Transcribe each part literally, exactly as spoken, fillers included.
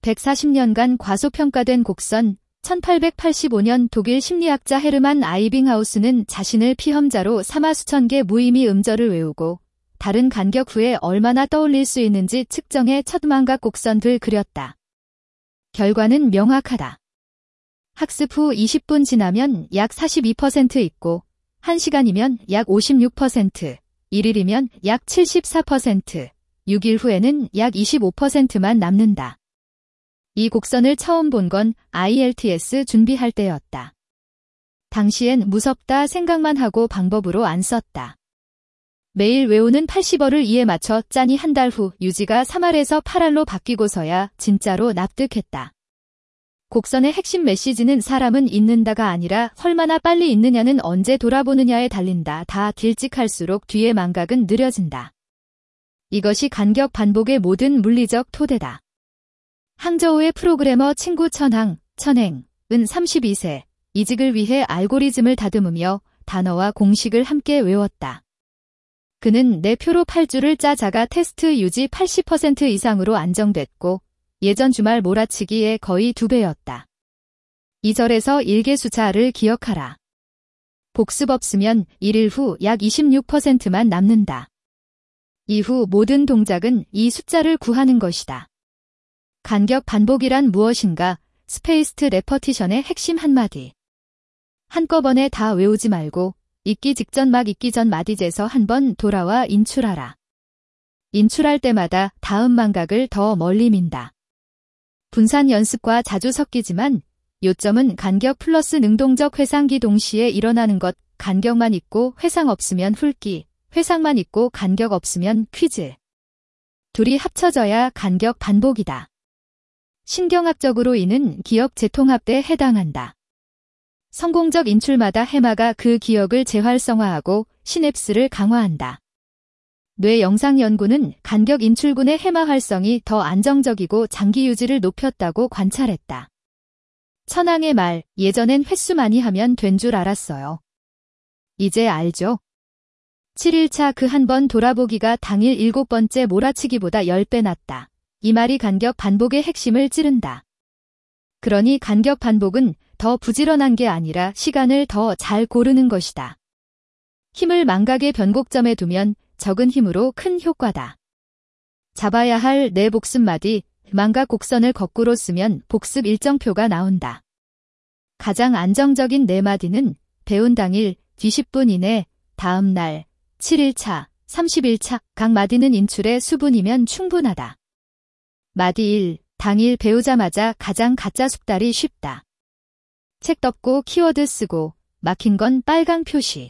백사십 년간 과소평가된 곡선. 천팔백팔십오 년 독일 심리학자 헤르만 아이빙하우스는 자신을 피험자로 삼아 수천 개 무의미 음절을 외우고 다른 간격 후에 얼마나 떠올릴 수 있는지 측정해 첫 망각 곡선을 그렸다. 결과는 명확하다. 학습 후 이십 분 지나면 약 사십이 퍼센트 있고 한 시간이면 약 오십육 퍼센트, 일 일이면 약 칠십사 퍼센트, 육 일 후에는 약 이십오 퍼센트만 남는다. 이 곡선을 처음 본 건 아이엘티에스 준비할 때였다. 당시엔 무섭다 생각만 하고 방법으로 안 썼다. 매일 외우는 팔십어를 이에 맞춰 짠이 한 달 후 유지가 삼 알에서 팔 알로 바뀌고서야 진짜로 납득했다. 곡선의 핵심 메시지는 사람은 잊는다가 아니라 얼마나 빨리 잊느냐는 언제 돌아보느냐에 달린다. 다 길쭉할수록 뒤의 망각은 느려진다. 이것이 간격 반복의 모든 물리적 토대다. 항저우의 프로그래머 친구 천항, 천행은 삼십이 세, 이직을 위해 알고리즘을 다듬으며 단어와 공식을 함께 외웠다. 그는 내 표로 팔 주를 짜 자가 테스트 유지 팔십 퍼센트 이상으로 안정됐고 예전 주말 몰아치기의 거의 두 배였다. 이 절에서 일개 숫자를 기억하라. 복습 없으면 일 일 후 약 이십육 퍼센트만 남는다. 이후 모든 동작은 이 숫자를 구하는 것이다. 간격 반복이란 무엇인가? 스페이스드 레퍼티션의 핵심 한마디. 한꺼번에 다 외우지 말고 읽기 직전 막 읽기 전 마디제서 한번 돌아와 인출하라. 인출할 때마다 다음 망각을 더 멀리 민다. 분산 연습과 자주 섞이지만 요점은 간격 플러스 능동적 회상기 동시에 일어나는 것. 간격만 있고 회상 없으면 훑기, 회상만 있고 간격 없으면 퀴즈. 둘이 합쳐져야 간격 반복이다. 신경학적으로 이는 기억 재통합에 해당한다. 성공적 인출마다 해마가 그 기억을 재활성화하고 시냅스를 강화한다. 뇌 영상 연구는 간격 인출군의 해마 활성이 더 안정적이고 장기 유지를 높였다고 관찰했다. 천항의 말, 예전엔 횟수 많이 하면 된 줄 알았어요. 이제 알죠? 칠 일차 그 한 번 돌아보기가 당일 일곱 번째 몰아치기보다 십 배 낫다. 이 말이 간격 반복의 핵심을 찌른다. 그러니 간격 반복은 더 부지런한 게 아니라 시간을 더 잘 고르는 것이다. 힘을 망각의 변곡점에 두면 적은 힘으로 큰 효과다. 잡아야 할 내 복습 마디, 망각 곡선을 거꾸로 쓰면 복습 일정표가 나온다. 가장 안정적인 네 마디는 배운 당일, 뒤십 분 이내, 다음 날, 칠 일차, 삼십 일차, 각 마디는 인출의 수분이면 충분하다. 마디 일, 당일 배우자마자 가장 가짜 숙달이 쉽다. 책 덮고 키워드 쓰고 막힌 건 빨강 표시.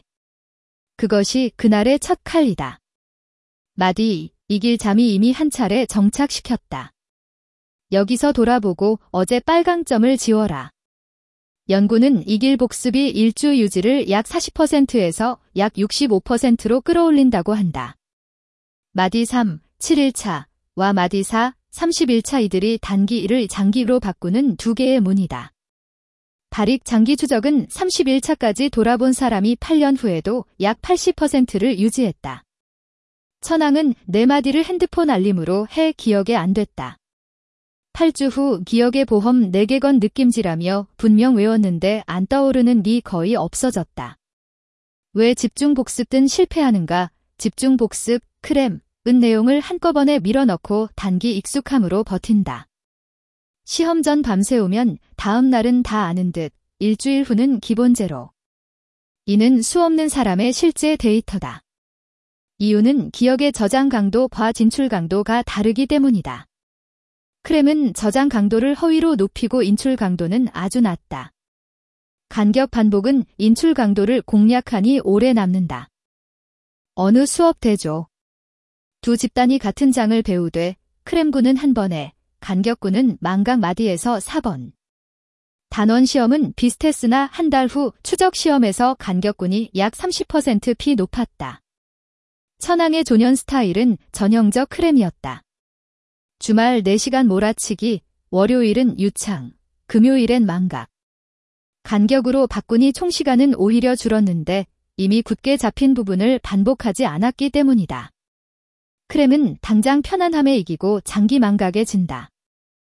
그것이 그날의 첫 칼이다. 마디 이, 이길 잠이 이미 한 차례 정착시켰다. 여기서 돌아보고 어제 빨강점을 지워라. 연구는 이길 복습이 일주 유지를 약 사십 퍼센트에서 약 육십오 퍼센트로 끌어올린다고 한다. 마디 삼, 칠 일차, 와 마디 사, 삼십 일차 이들이 단기를 장기로 바꾸는 두 개의 문이다. 발익 장기 추적은 삼십 일차까지 돌아본 사람이 팔 년 후에도 약 팔십 퍼센트를 유지했다. 천항은 네 마디를 핸드폰 알림으로 해 기억에 안 됐다. 팔 주 후 기억의 보험 네 개 건 느낌지라며 분명 외웠는데 안 떠오르는 니 거의 없어졌다. 왜 집중 복습든 실패하는가? 집중 복습, 크렘, 은 내용을 한꺼번에 밀어넣고 단기 익숙함으로 버틴다. 시험 전 밤새우면 다음 날은 다 아는 듯 일주일 후는 기본 제로. 이는 수없는 사람의 실제 데이터다. 이유는 기억의 저장 강도와 진출 강도가 다르기 때문이다. 크렘은 저장 강도를 허위로 높이고 인출 강도는 아주 낮다. 간격 반복은 인출 강도를 공략하니 오래 남는다. 어느 수업 대조. 두 집단이 같은 장을 배우되 크렘군은 한 번에, 간격군은 망각 마디에서 사 번. 단원 시험은 비슷했으나 한 달 후 추적 시험에서 간격군이 약 삼십 퍼센트 피 높았다. 천항의 조년 스타일은 전형적 크렘이었다. 주말 네 시간 몰아치기, 월요일은 유창, 금요일엔 망각. 간격으로 바꾸니 총시간은 오히려 줄었는데 이미 굳게 잡힌 부분을 반복하지 않았기 때문이다. 크렘은 당장 편안함에 이기고 장기 망각에 진다.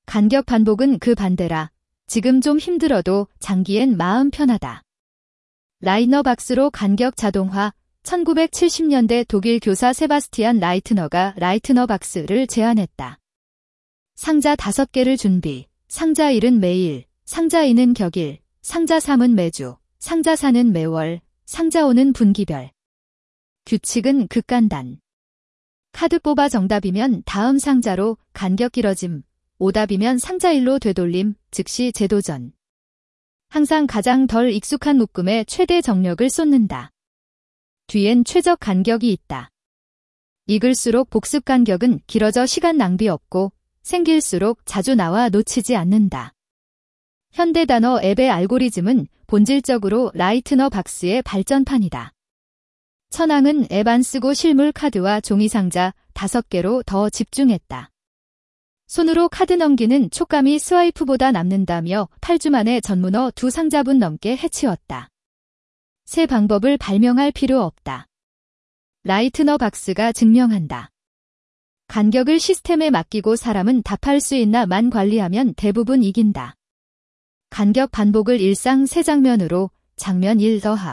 간격 반복은 그 반대라. 지금 좀 힘들어도 장기엔 마음 편하다. 라이너 박스로 간격 자동화. 천구백칠십 년대 독일 교사 세바스티안 라이트너가 라이트너 박스를 제안했다. 상자 다섯 개를 준비. 상자 일은 매일, 상자 이는 격일, 상자 삼은 매주, 상자 사는 매월, 상자 오는 분기별. 규칙은 극간단. 카드 뽑아 정답이면 다음 상자로 간격 길어짐, 오답이면 상자 일로 되돌림, 즉시 재도전. 항상 가장 덜 익숙한 묶음에 최대 정력을 쏟는다. 뒤엔 최적 간격이 있다. 익을수록 복습 간격은 길어져 시간 낭비 없고 생길수록 자주 나와 놓치지 않는다. 현대 단어 앱의 알고리즘은 본질적으로 라이트너 박스의 발전판이다. 천황은 앱 안 쓰고 실물 카드와 종이 상자 다섯 개로 더 집중했다. 손으로 카드 넘기는 촉감이 스와이프보다 남는다며 팔 주 만에 전문어 두 상자분 넘게 해치웠다. 새 방법을 발명할 필요 없다. 라이트너 박스가 증명한다. 간격을 시스템에 맡기고 사람은 답할 수 있나만 관리하면 대부분 이긴다. 간격 반복을 일상 세 장면으로 장면 일 더학.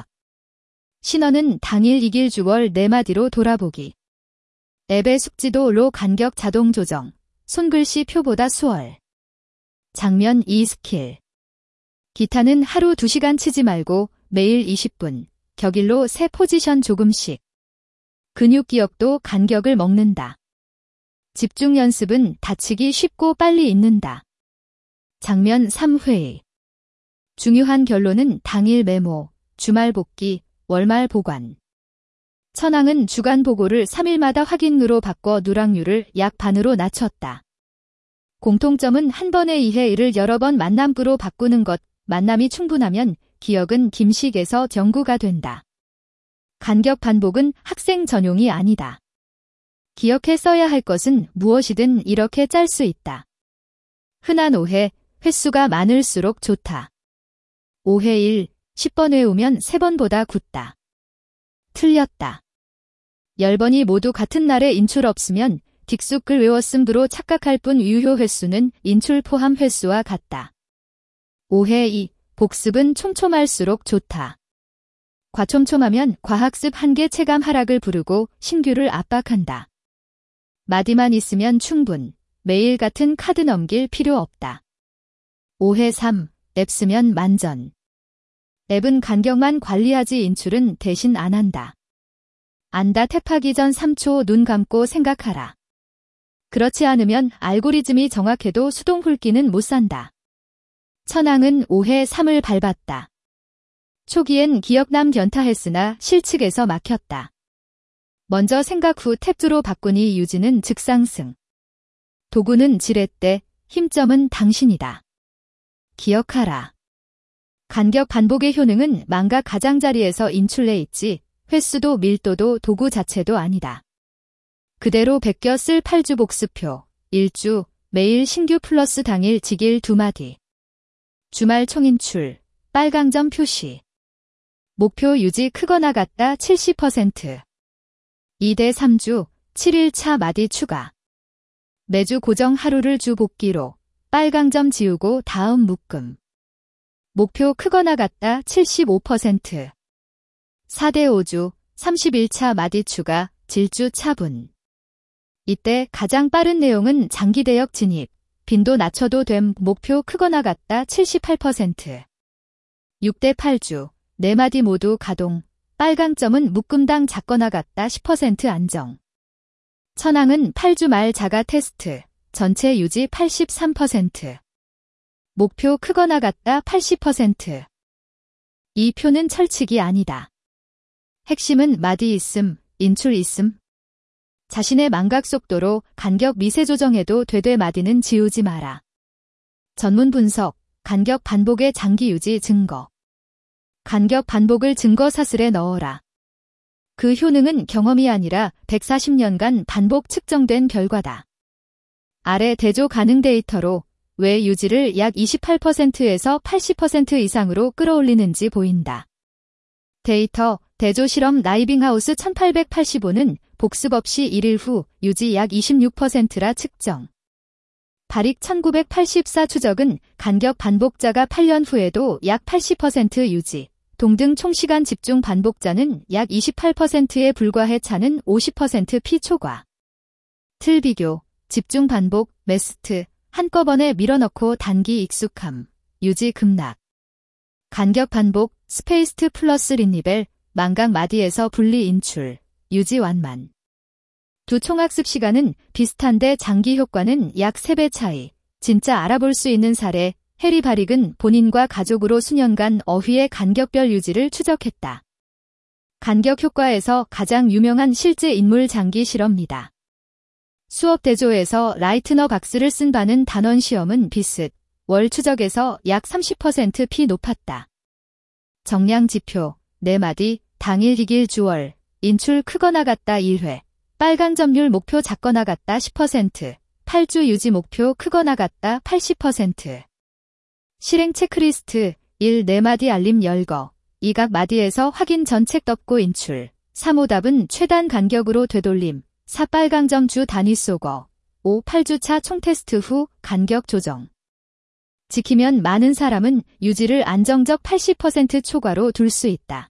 신어는 당일 이길 주월 네 마디로 돌아보기. 앱의 숙지도로 간격 자동 조정. 손글씨 표보다 수월. 장면 이 스킬. 기타는 하루 두 시간 치지 말고 매일 이십 분, 격일로 세 포지션 조금씩. 근육 기억도 간격을 먹는다. 집중 연습은 다치기 쉽고 빨리 잊는다. 장면 삼 회의. 중요한 결론은 당일 메모, 주말 복귀, 월말 보관. 천황은 주간 보고를 삼 일마다 확인으로 바꿔 누락률을 약 반으로 낮췄다. 공통점은 한 번에 이 회의를 여러 번 만남구로 바꾸는 것, 만남이 충분하면 기억은 김식에서 정구가 된다. 간격 반복은 학생 전용이 아니다. 기억해 써야 할 것은 무엇이든 이렇게 짤 수 있다. 흔한 오해, 횟수가 많을수록 좋다. 오해 일, 십 번 외우면 세 번보다 굳다. 틀렸다. 열 번이 모두 같은 날에 인출 없으면 딕숙 글 외웠음으로 착각할 뿐 유효 횟수는 인출 포함 횟수와 같다. 오해 이, 복습은 촘촘할수록 좋다. 과촘촘하면 과학습 한계 체감 하락을 부르고 신규를 압박한다. 마디만 있으면 충분, 매일 같은 카드 넘길 필요 없다. 오해 삼, 앱 쓰면 만전. 앱은 간격만 관리하지 인출은 대신 안 한다. 안다 탭하기 전 삼 초 눈 감고 생각하라. 그렇지 않으면 알고리즘이 정확해도 수동 훑기는 못 산다. 천황은 오해 삼을 밟았다. 초기엔 기억남 변타했으나 실측에서 막혔다. 먼저 생각 후 탭으로 바꾸니 유지는 즉상승. 도구는 지렛대, 힘점은 당신이다. 기억하라. 간격 반복의 효능은 망각 가장자리에서 인출돼 있지 횟수도 밀도도 도구 자체도 아니다. 그대로 베껴 쓸 팔 주 복습표, 일 주, 매일 신규 플러스 당일 직일 두 마디. 주말 총인출, 빨강 점 표시. 목표 유지 크거나 같다 칠십 퍼센트. 이 대 삼 주, 칠 일 차 마디 추가. 매주 고정 하루를 주 복기로, 빨강 점 지우고 다음 묶음. 목표 크거나 같다 칠십오 퍼센트. 사 대 오 주, 삼십일 차 마디 추가, 질주 차분. 이때 가장 빠른 내용은 장기 대역 진입, 빈도 낮춰도 됨 목표 크거나 같다 칠십팔 퍼센트. 육 대 팔 주, 네 마디 모두 가동, 빨강 점은 묶음당 작거나 같다 십 퍼센트 안정. 천황은 팔 주 말 자가 테스트, 전체 유지 팔십삼 퍼센트. 목표 크거나 같다 팔십 퍼센트. 이 표는 철칙이 아니다. 핵심은 마디 있음, 인출 있음. 자신의 망각 속도로 간격 미세 조정해도 되되 마디는 지우지 마라. 전문 분석, 간격 반복의 장기 유지 증거. 간격 반복을 증거 사슬에 넣어라. 그 효능은 경험이 아니라 백사십 년간 반복 측정된 결과다. 아래 대조 가능 데이터로 왜 유지를 약 이십팔 퍼센트에서 팔십 퍼센트 이상으로 끌어올리는지 보인다. 데이터, 대조 실험 라이빙하우스 천팔백팔십오는 복습 없이 일 일 후 유지 약 이십육 퍼센트라 측정. 발익 천구백팔십사 추적은 간격 반복자가 팔 년 후에도 약 팔십 퍼센트 유지, 동등 총시간 집중 반복자는 약 이십팔 퍼센트에 불과해 차는 오십 퍼센트 피초과. 틀 비교, 집중 반복, 메스트, 한꺼번에 밀어넣고 단기 익숙함, 유지 급락. 간격 반복, 스페이스트 플러스 린니벨, 망각 마디에서 분리 인출, 유지 완만. 두 총학습 시간은 비슷한데 장기 효과는 약 세 배 차이. 진짜 알아볼 수 있는 사례, 해리 바릭은 본인과 가족으로 수년간 어휘의 간격별 유지를 추적했다. 간격 효과에서 가장 유명한 실제 인물 장기 실험입니다. 수업 대조에서 라이트너 박스를 쓴 바는 단원 시험은 비슷, 월 추적에서 약 삼십 퍼센트 피 높았다. 정량 지표, 네 마디, 당일 이길 주월, 인출 크거나 같다 일 회, 빨강 점률 목표 작거나 같다 십 퍼센트, 팔 주 유지 목표 크거나 같다 팔십 퍼센트. 실행 체크리스트, 일. 네 마디 알림 열거, 이 각 마디에서 확인 전책 덮고 인출, 삼. 오답은 최단 간격으로 되돌림, 사. 빨강점 주 단위 쏘거, 오. 팔 주차 총테스트 후 간격 조정. 지키면 많은 사람은 유지를 안정적 팔십 퍼센트 초과로 둘 수 있다.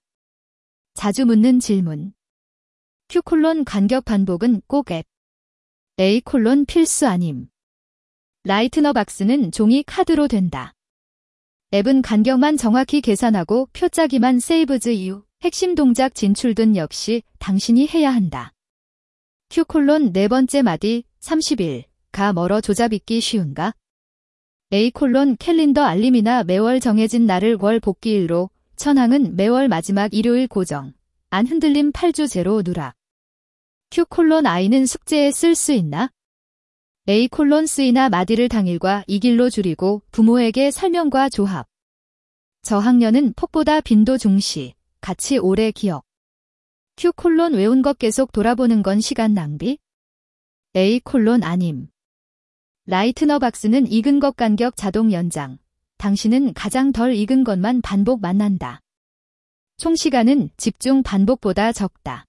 자주 묻는 질문. Q 콜론 간격 반복은 꼭 앱. A 콜론 필수 아님. 라이트너 박스는 종이 카드로 된다. 앱은 간격만 정확히 계산하고 표짜기만 세이브즈 이후 핵심 동작 진출 등 역시 당신이 해야 한다. Q 콜론 네 번째 마디 삼십일. 가 멀어 조잡 읽기 쉬운가? A 콜론 캘린더 알림이나 매월 정해진 날을 월 복귀일로, 천항은 매월 마지막 일요일 고정. 안 흔들림 팔 주 제로 누락. Q 콜론 I는 숙제에 쓸 수 있나? A 콜론 쓰이나 마디를 당일과 이 길로 줄이고 부모에게 설명과 조합. 저학년은 폭보다 빈도 중시, 같이 오래 기억. Q 콜론 외운 것 계속 돌아보는 건 시간 낭비? A 콜론 아님. 라이트너 박스는 익은 것 간격 자동 연장. 당신은 가장 덜 익은 것만 반복 만난다. 총 시간은 집중 반복보다 적다.